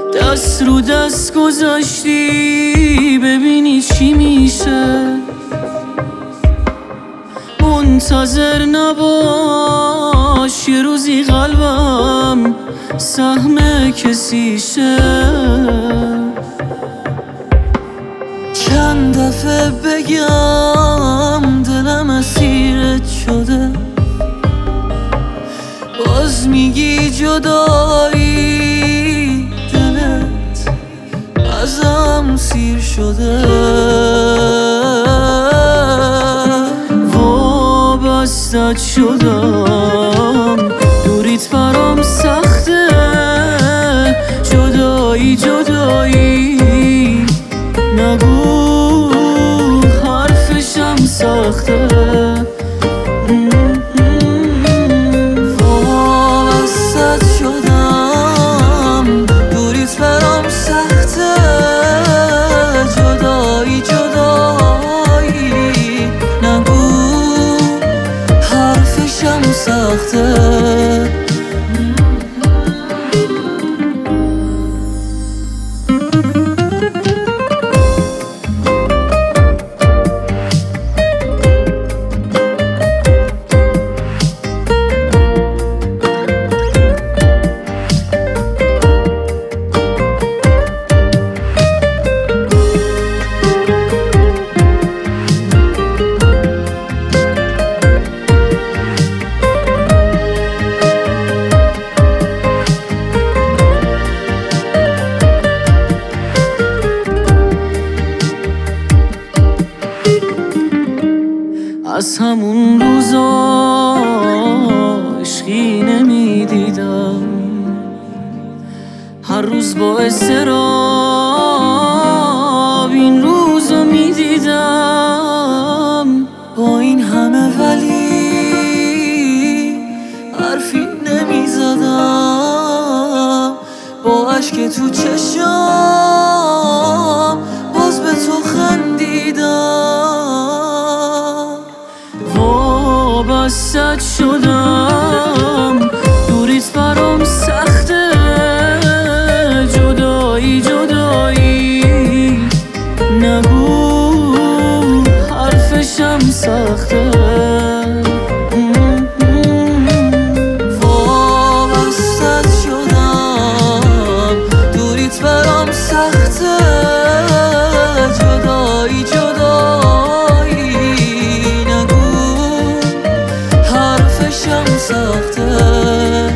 دست رو دست گذاشتی ببینی چی میشه. منتظر نباش یه روزی قلبم سهم کسی شه. چند دفعه بگم دلم اسیرت شده، باز میگی جدایی، دلت ازم سیر شده. وابستت شدم، دوریت برام سخته، جدایی جدایی نگو حرفشم سخته. وابستت شدم، دوریت برام سخته، جدایی جدایی نگو حرفشم سخته. از همون روزا عشقی نمیدیدم، هر روز با اضطراب این روزو میدیدم. با این همه ولی حرفی نمیزدم، با اشک تو چشم باز به تو خندیدم. وابستت شدم، دوریت برام سخته، جدایی جدایی نگو حرفشم سخته. وابستت شدم، دوریت برام سخته، جدایی جدایی نگو حرفشم سخته.